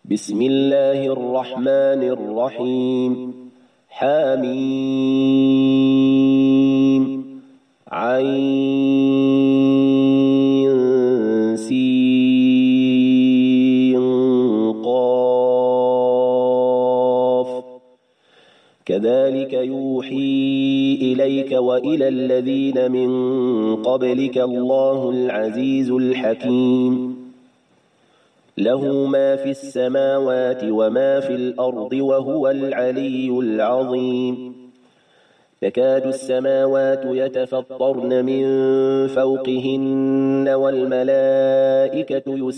بسم الله الرحمن الرحيم. حميم عين سين قاف كذلك يوحي إليك وإلى الذين من قبلك الله العزيز الحكيم. له ما في السماوات وما في الأرض وهو العلي العظيم. تكاد السماوات يتفطرن من فوقهن والملائكة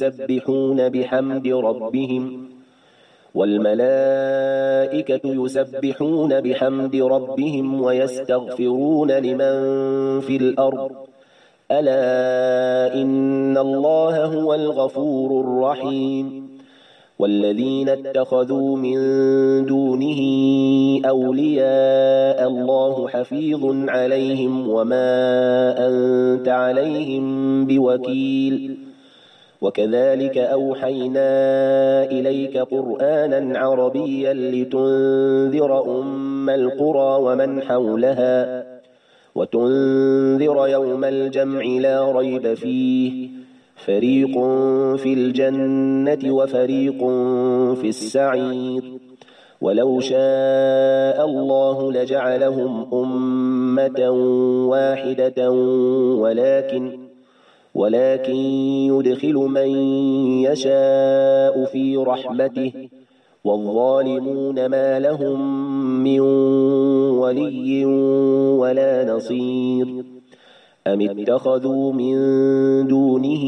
يسبحون بحمد ربهم ويستغفرون لمن في الأرض ألا إن الله هو الغفور الرحيم. والذين اتخذوا من دونه أولياء الله حفيظ عليهم وما أنت عليهم بوكيل. وكذلك أوحينا إليك قرآنا عربيا لتنذر أم القرى ومن حولها وتنذر يوم الجمع لا ريب فيه فريق في الجنة وفريق في السعير. ولو شاء الله لجعلهم أمة واحدة ولكن يدخل من يشاء في رحمته والظالمون ما لهم من ولي ولا نصير. أم اتخذوا من دونه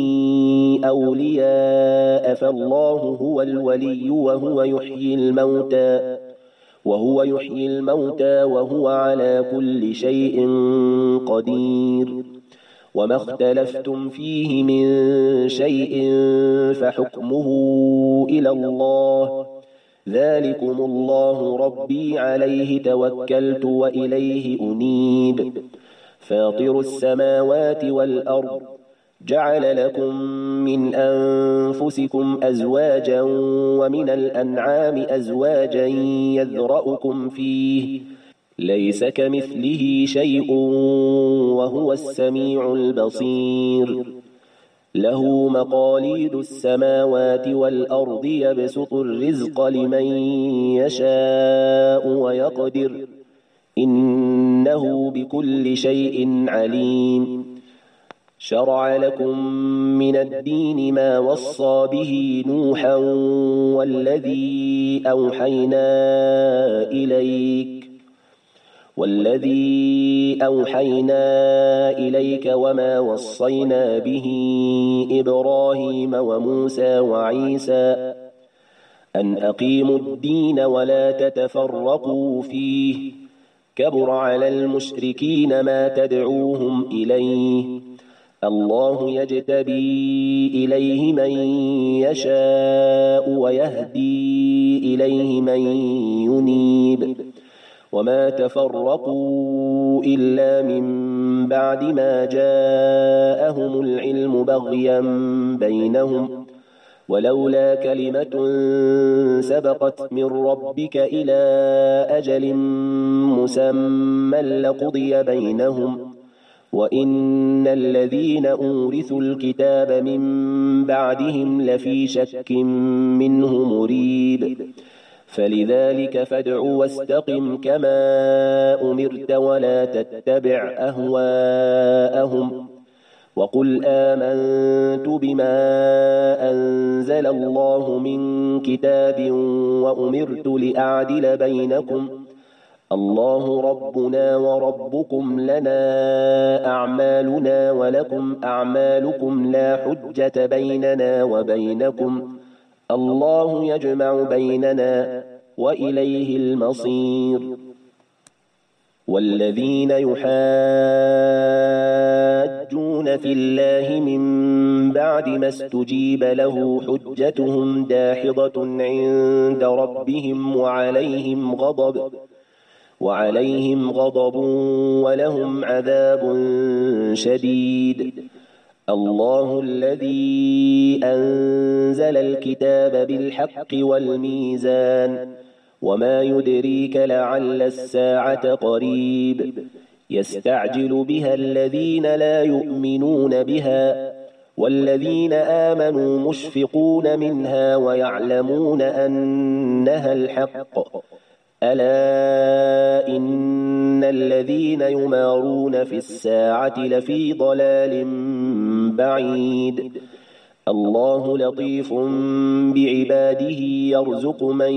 أولياء فالله هو الولي وهو يحيي الموتى وهو على كل شيء قدير. وما اختلفتم فيه من شيء فحكمه إلى الله ذلكم الله ربي عليه توكلت وإليه أنيب. فاطر السماوات والأرض جعل لكم من أنفسكم أزواجا ومن الأنعام أزواجا يذرأكم فيه ليس كمثله شيء وهو السميع البصير. له مقاليد السماوات والأرض يبسط الرزق لمن يشاء ويقدر إنه بكل شيء عليم. شرع لكم من الدين ما وصى به نوحا والذي أوحينا إليك وما وصينا به إبراهيم وموسى وعيسى أن أقيموا الدين ولا تتفرقوا فيه كبر على المشركين ما تدعوهم إليه. الله يجتبي إليه من يشاء ويهدي إليه من ينيب. وما تفرقوا إلا من بعد ما جاءهم العلم بغيا بينهم ولولا كلمة سبقت من ربك إلى أجل مسمى لقضي بينهم وإن الذين أورثوا الكتاب من بعدهم لفي شك منه مريب. فلذلك فادع واستقم كما أمرت ولا تتبع أهواءهم وقل آمنت بما أنزل الله من كتاب وأمرت لأعدل بينكم الله ربنا وربكم لنا أعمالنا ولكم أعمالكم لا حجة بيننا وبينكم الله يجمع بيننا وإليه المصير. والذين يحاجون في الله من بعد ما استجيب له حجتهم داحضة عند ربهم وعليهم غضب ولهم عذاب شديد. الله الذي أنزل الكتاب بالحق والميزان وما يدريك لعل الساعة قريب يستعجل بها الذين لا يؤمنون بها والذين آمنوا مشفقون منها ويعلمون أنها الحق ألا إن الذين يمارون في الساعة لفي ضلال بعيد الله لطيف بعباده يرزق من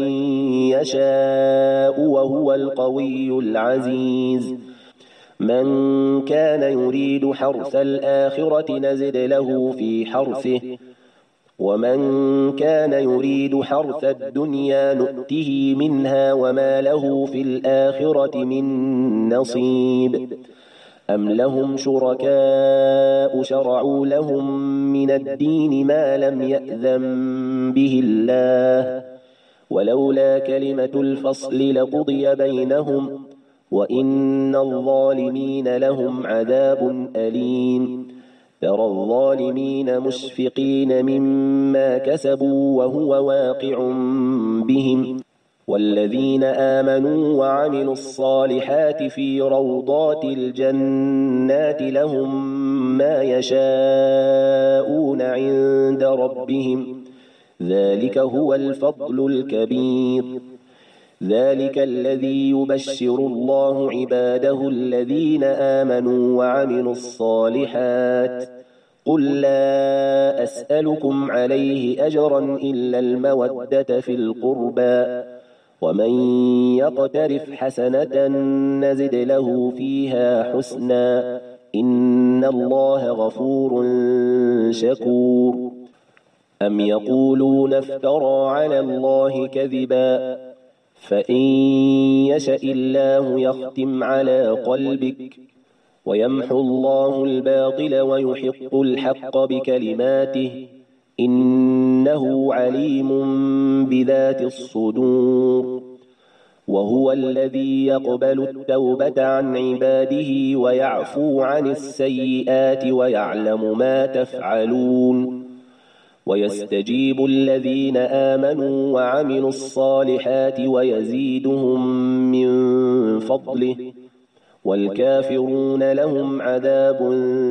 يشاء وهو القوي العزيز من كان يريد حرث الآخرة نزد له في حرثه ومن كان يريد حرث الدنيا نؤته منها وما له في الآخرة من نصيب أم لهم شركاء شرعوا لهم من الدين ما لم يأذن به الله ولولا كلمة الفصل لقضي بينهم وإن الظالمين لهم عذاب أليم ترى الظالمين مشفقين مما كسبوا وهو واقع بهم والذين آمنوا وعملوا الصالحات في روضات الجنات لهم ما يشاءون عند ربهم ذلك هو الفضل الكبير ذلك الذي يبشر الله عباده الذين آمنوا وعملوا الصالحات قل لا أسألكم عليه أجرا إلا المودة في القربى ومن يقترف حسنة نزد له فيها حسنا إن الله غفور شكور أم يقولون افترى على الله كذبا فإن يشأ الله يختم على قلبك ويمحو الله الباطل ويحق الحق بكلماته إنه عليم بذات الصدور وهو الذي يقبل التوبة عن عباده ويعفو عن السيئات ويعلم ما تفعلون ويستجيب الذين آمنوا وعملوا الصالحات ويزيدهم من فضله والكافرون لهم عذاب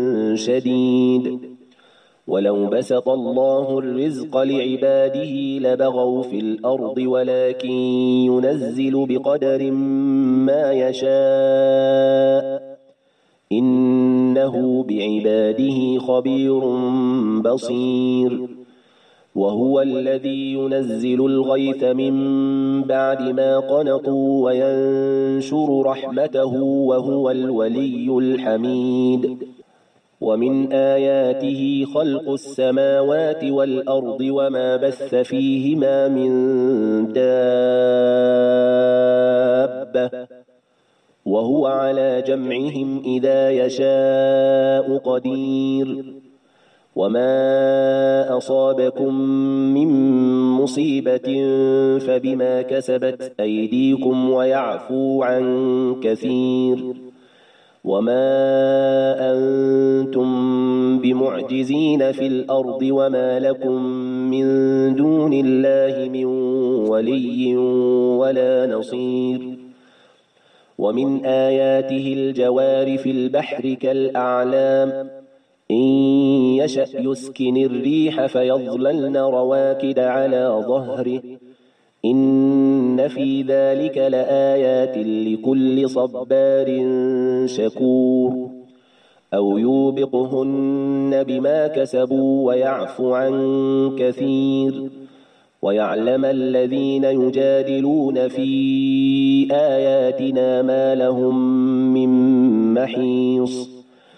شديد ولو بسط الله الرزق لعباده لبغوا في الأرض ولكن ينزل بقدر ما يشاء إنه بعباده خبير بصير وهو الذي ينزل الغيث من بعد ما قنطوا وينشر رحمته وهو الولي الحميد ومن آياته خلق السماوات والأرض وما بث فيهما من دابة وهو على جمعهم إذا يشاء قدير وما أصابكم من مصيبة فبما كسبت أيديكم ويعفو عن كثير وما أنتم بمعجزين في الأرض وما لكم من دون الله من ولي ولا نصير ومن آياته الجوار في البحر كالأعلام إن يشأ يسكن الريح فيظللن رواكد على ظهره إن في ذلك لآيات لكل صبار شكور أو يوبقهن بما كسبوا ويعفو عن كثير ويعلم الذين يجادلون في آياتنا ما لهم من محيص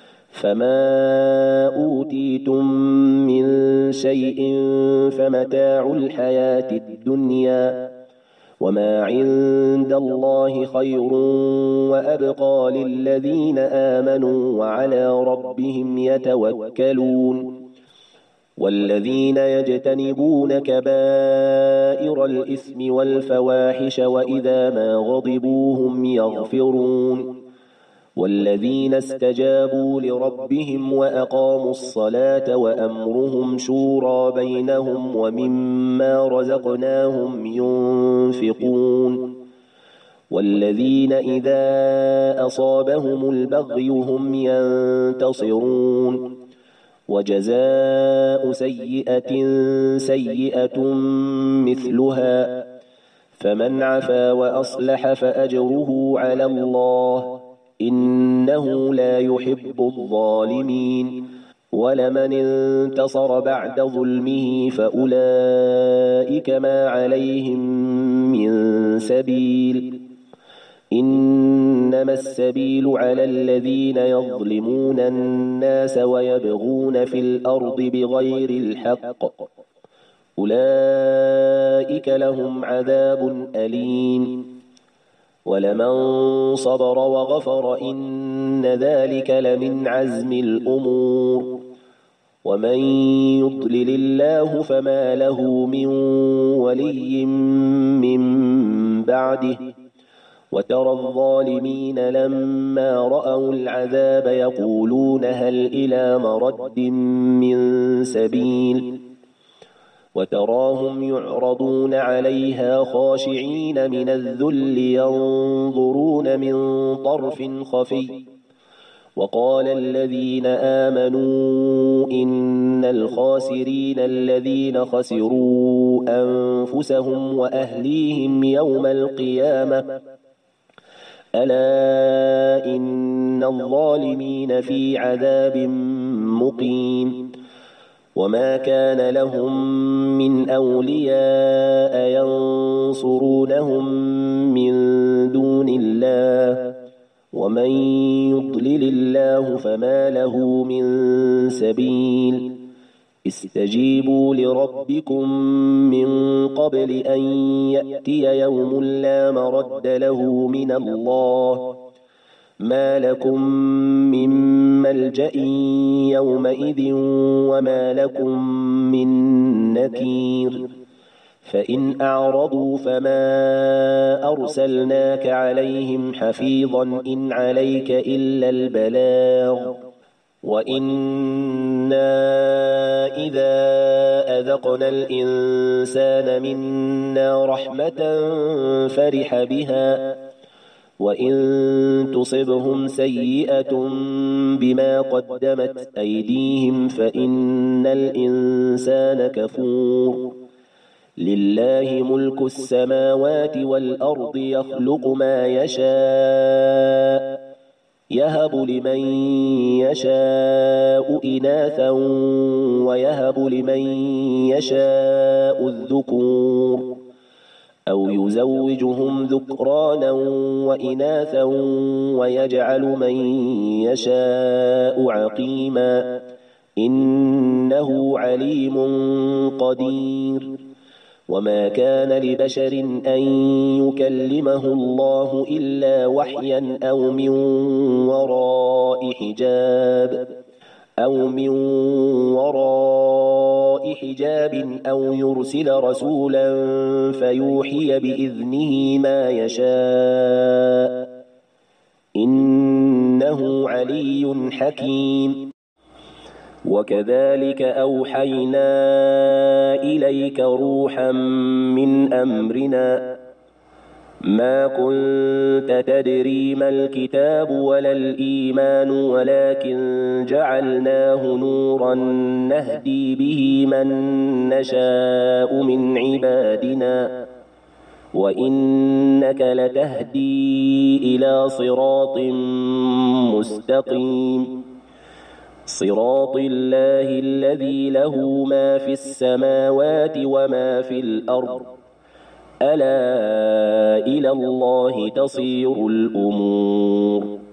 فما أوتيتم من شيء فمتاع الحياة الدنيا وما عند الله خير وأبقى للذين آمنوا وعلى ربهم يتوكلون والذين يجتنبون كبائر الإثم والفواحش وإذا ما غضبوا هم يغفرون والذين استجابوا لربهم وأقاموا الصلاة وأمرهم شورى بينهم ومما رزقناهم ينفقون والذين إذا أصابهم البغي هم ينتصرون وجزاء سيئة سيئة مثلها فمن عفا وأصلح فأجره على الله إنه لا يحب الظالمين ولمن انتصر بعد ظلمه فأولئك ما عليهم من سبيل إنما السبيل على الذين يظلمون الناس ويبغون في الأرض بغير الحق أولئك لهم عذاب أليم ولمن صبر وغفر إن ذلك لمن عزم الأمور ومن يضلل الله فما له من ولي من بعده وترى الظالمين لما رأوا العذاب يقولون هل إلى مرد من سبيل وتراهم يعرضون عليها خاشعين من الذل ينظرون من طرف خفي وقال الذين آمنوا إن الخاسرين الذين خسروا أنفسهم وأهليهم يوم القيامة ألا إن الظالمين في عذاب مقيم وما كان لهم من أولياء ينصرونهم من دون الله ومن يضلل الله فما له من سبيل استجيبوا لربكم من قبل أن يأتي يوم لا مرد له من الله ما لكم من ملجأ يومئذ وما لكم من نكير فإن أعرضوا فما أرسلناك عليهم حفيظا إن عليك إلا البلاغ وإنا إذا أذقنا الإنسان منا رحمة فرح بها وإن تصبهم سيئة بما قدمت أيديهم فإن الإنسان كفور لله ملك السماوات والأرض يخلق ما يشاء يهب لمن يشاء إناثا ويهب لمن يشاء الذكور أو يزوجهم ذكرانا وإناثا ويجعل من يشاء عقيما إنه عليم قدير وما كان لبشر أن يكلمه الله إلا وحيا أو من وراء حجاب أو يرسل رسولا فيوحي بإذنه ما يشاء إنه علي حكيم وكذلك أوحينا إليك روحا من أمرنا ما كنت تدري ما الكتاب ولا الإيمان ولكن جعلناه نورا نهدي به من نشاء من عبادنا وإنك لتهدي إلى صراط مستقيم صراط الله الذي له ما في السماوات وما في الأرض ألا إلى الله تصير الأمور